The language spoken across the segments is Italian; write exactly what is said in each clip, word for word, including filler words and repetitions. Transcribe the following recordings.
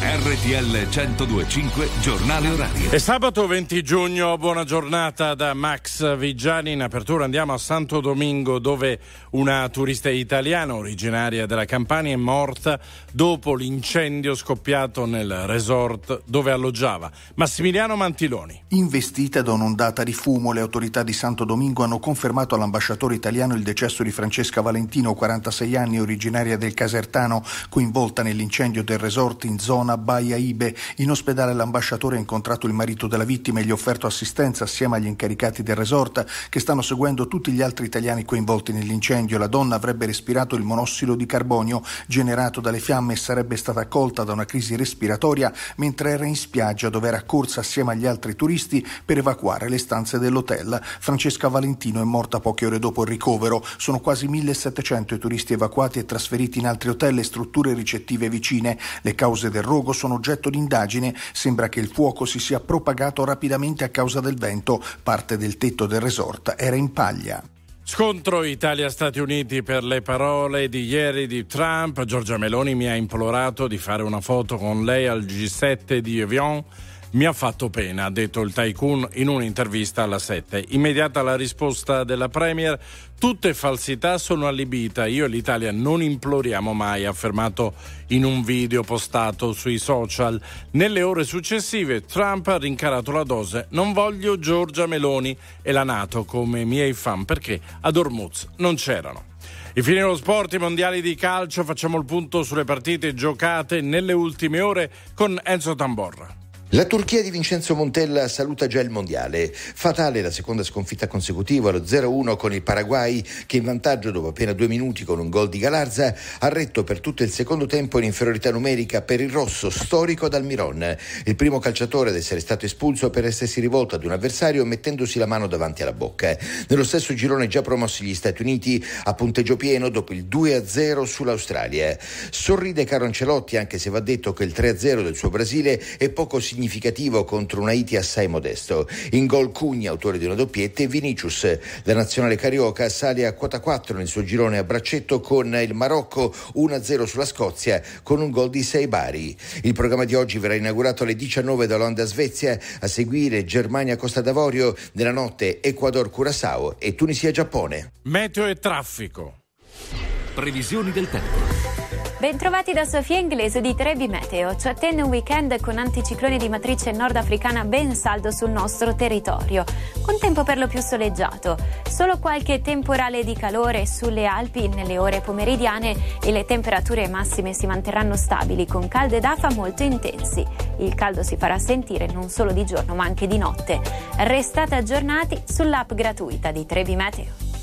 R T L centodue e cinque giornale orario. È sabato venti giugno, buona giornata da Max Vigiani. In apertura andiamo a Santo Domingo, dove una turista italiana originaria della Campania è morta dopo l'incendio scoppiato nel resort dove alloggiava. Massimiliano Mantiloni. Investita da un'ondata di fumo, le autorità di Santo Domingo hanno confermato all'ambasciatore italiano il decesso di Francesca Valentino, quarantasei anni, originaria del Casertano, coinvolta nell'incendio del resort in zona Baia Ibe. In ospedale l'ambasciatore ha incontrato il marito della vittima e gli ha offerto assistenza assieme agli incaricati del resort, che stanno seguendo tutti gli altri italiani coinvolti nell'incendio. La donna avrebbe respirato il monossido di carbonio generato dalle fiamme e sarebbe stata colta da una crisi respiratoria mentre era in spiaggia, dove era corsa assieme agli altri turisti per evacuare le stanze dell'hotel. Francesca Valentino è morta poche ore dopo il ricovero. Sono quasi millesettecento i turisti evacuati e trasferiti in altri hotel e strutture ricettive vicine. Le cause del rogo sono oggetto di indagine. Sembra che il fuoco si sia propagato rapidamente a causa del vento. Parte del tetto del resort era in paglia. Scontro Italia-Stati Uniti per le parole di ieri di Trump. Giorgia Meloni mi ha implorato di fare una foto con lei al G sette di Evian. Mi ha fatto pena, ha detto il tycoon in un'intervista alla sette. Immediata la risposta della Premier: tutte falsità, sono allibita, io e l'Italia non imploriamo mai, ha affermato in un video postato sui social. Nelle ore successive Trump ha rincarato la dose: non voglio Giorgia Meloni e la NATO come miei fan, perché ad Hormuz non c'erano. Infine lo sport, i mondiali di calcio, facciamo il punto sulle partite giocate nelle ultime ore con Enzo Tamborra. La Turchia di Vincenzo Montella saluta già il mondiale. Fatale la seconda sconfitta consecutiva, lo zero a uno con il Paraguay, che in vantaggio dopo appena due minuti con un gol di Galarza ha retto per tutto il secondo tempo in inferiorità numerica per il rosso storico ad Almiron, il primo calciatore ad essere stato espulso per essersi rivolto ad un avversario mettendosi la mano davanti alla bocca. Nello stesso girone già promossi gli Stati Uniti a punteggio pieno dopo il due a zero sull'Australia. Sorride Carlo Ancelotti, anche se va detto che il tre a zero del suo Brasile è poco significativo significativo contro un Haiti assai modesto. In gol Cugna, autore di una doppietta, e Vinicius. La nazionale carioca sale a quota quattro nel suo girone a braccetto con il Marocco, uno a zero sulla Scozia con un gol di Seibari. Il programma di oggi verrà inaugurato alle diciannove da Olanda-Svezia, a seguire Germania-Costa d'Avorio, nella notte Ecuador-Curaçao e Tunisia-Giappone. Meteo e traffico. Previsioni del tempo. Bentrovati da Sofia Inglese di Trebi Meteo. Ci attende un weekend con anticicloni di matrice nordafricana ben saldo sul nostro territorio, con tempo per lo più soleggiato. Solo qualche temporale di calore sulle Alpi nelle ore pomeridiane e le temperature massime si manterranno stabili, con calde d'afa molto intensi. Il caldo si farà sentire non solo di giorno ma anche di notte. Restate aggiornati sull'app gratuita di Trebi Meteo.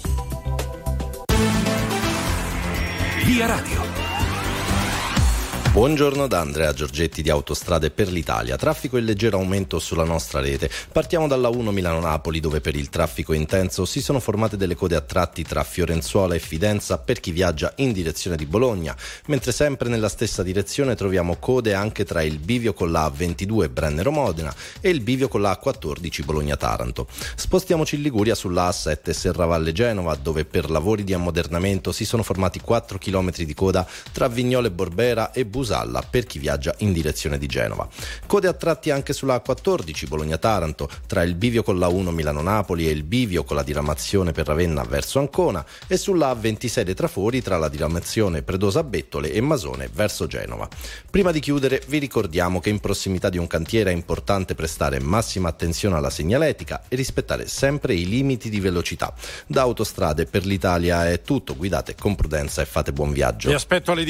Via Radio. Buongiorno da Andrea Giorgetti di Autostrade per l'Italia. Traffico in leggero aumento sulla nostra rete. Partiamo dalla uno Milano-Napoli, dove per il traffico intenso si sono formate delle code a tratti tra Fiorenzuola e Fidenza per chi viaggia in direzione di Bologna, mentre sempre nella stessa direzione troviamo code anche tra il bivio con la A ventidue Brennero-Modena e il bivio con la A quattordici Bologna-Taranto. Spostiamoci in Liguria sulla A sette Serravalle-Genova, dove per lavori di ammodernamento si sono formati quattro chilometri di coda tra Vignole Borbera e Busalla per chi viaggia in direzione di Genova. Code a tratti anche sulla A quattordici Bologna-Taranto, tra il bivio con la uno Milano-Napoli e il bivio con la diramazione per Ravenna verso Ancona, e sulla A ventisei dei Trafori tra la diramazione Predosa-Bettole e Masone verso Genova. Prima di chiudere vi ricordiamo che in prossimità di un cantiere è importante prestare massima attenzione alla segnaletica e rispettare sempre i limiti di velocità. Da Autostrade per l'Italia è tutto, guidate con prudenza e fate buon viaggio. Vi aspetto alle